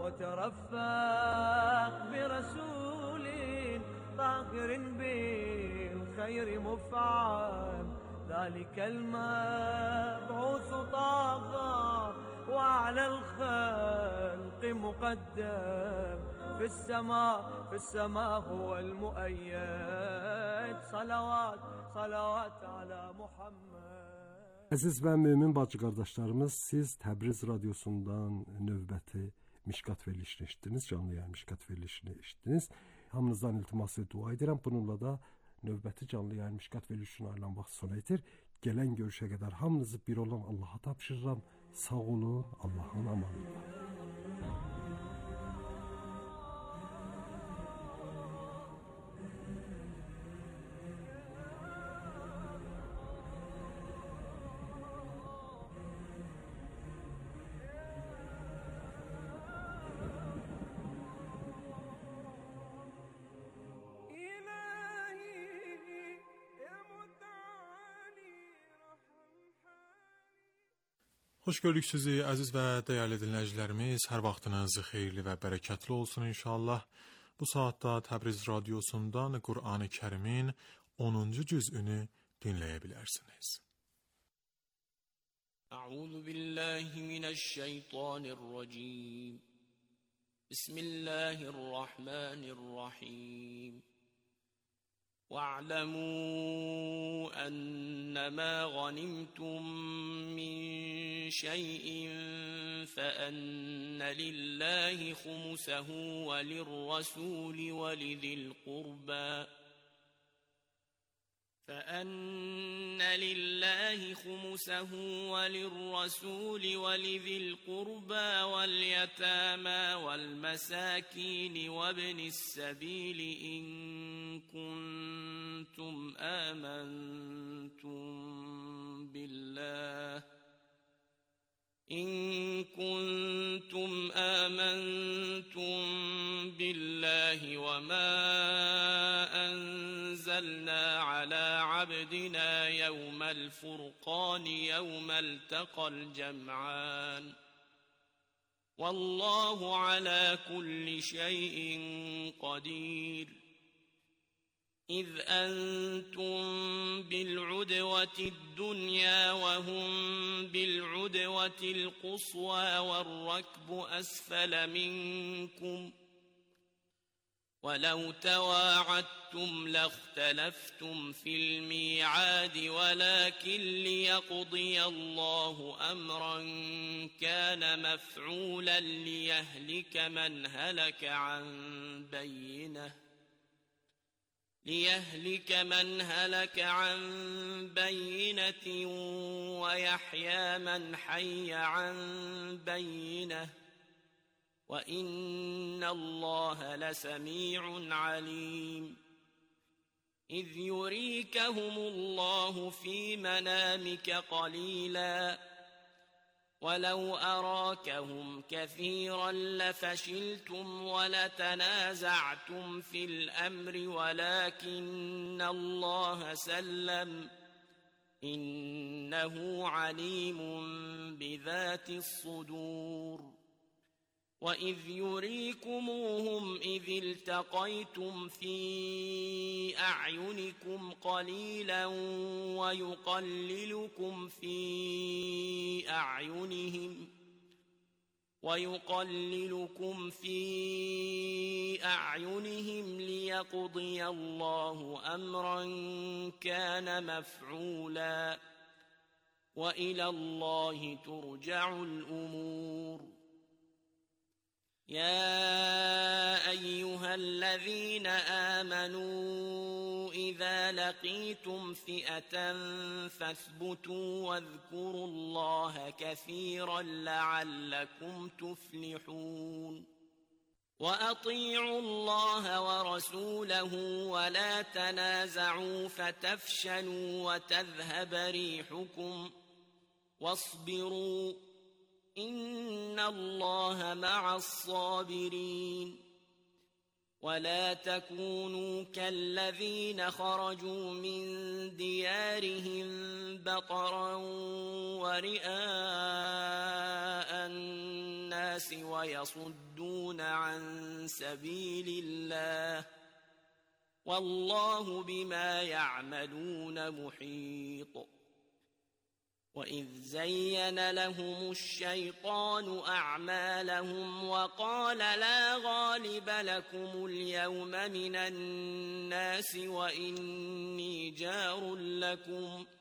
وترفق برسول طاهر بالخير مفعم ذلك المبعوث طاغى وعلى الخلق مقدم في السماء في السماء هو المؤيد صلوات صلوات على محمد. Əziz və mömin bacı qardaşlarımız, siz Təbriz radiosundan növbəti Mişkat verilişini eşitdiniz, canlı yayın Mişkat verilişini eşitdiniz. Hamınızdan iltimas və dua edirəm. Bununla da növbəti canlı yayın Mişkat verilişinin ayrılan vaxt sona etir. Gələn görüşə qədər hamınızı bir olan Allaha tapşırıram. Sağ olun, Allahın amanında. Xoş gördük sizi əziz və dəyərli dinləyicilərimiz. Hər vaxtınız xeyirli və bərəkətli olsun inşallah. Bu saatda Təbriz radiosundan Qur'an-ı Kərimin onuncu cüzünü dinləyə bilərsiniz. Əuzu billahi minəşşeytanirracim. Bismillahirrahmanirrahim. واعلموا أنما غنمتم من شيء فأن لله خمسه وللرسول ولذي القربى فأن لله خمسه وللرسول ولذي القربى واليتامى والمساكين وابن السبيل إن كنتم آمنتم بالله إن كنتم آمنتم بالله وما أنزلنا على عبدنا يوم الفرقان يوم التقى الجمعان والله على كل شيء قدير إذ أنتم بالعدوة الدنيا وهم بالعدوة القصوى والركب أسفل منكم ولو تواعدتم لاختلفتم في الميعاد ولكن ليقضي الله أمرا كان مفعولا ليهلك من هلك عن بينه ليهلك من هلك عن بينة ويحيى من حي عن بينة وإن الله لسميع عليم إذ يريكهم الله في منامك قليلا ولو أراكهم كثيرا لفشلتم ولتنازعتم في الأمر ولكن الله سلم إنه عليم بذات الصدور وإذ يريكموهم إذ التقيتم في أعينكم قليلا ويقللكم في أعينهم ويقللكم في أعينهم ليقضي الله أمرا كان مفعولا وإلى الله ترجع الأمور يا أيها الذين آمنوا إذا لقيتم فئة فاثبتوا واذكروا الله كثيرا لعلكم تفلحون وأطيعوا الله ورسوله ولا تنازعوا فتفشلوا وتذهب ريحكم واصبروا إن الله مع الصابرين ولا تكونوا كالذين خرجوا من ديارهم بطرا ورئاء الناس ويصدون عن سبيل الله والله بما يعملون محيط وإذ زين لهم الشيطان أعمالهم وقال لا غالب لكم اليوم من الناس وإني جار لكم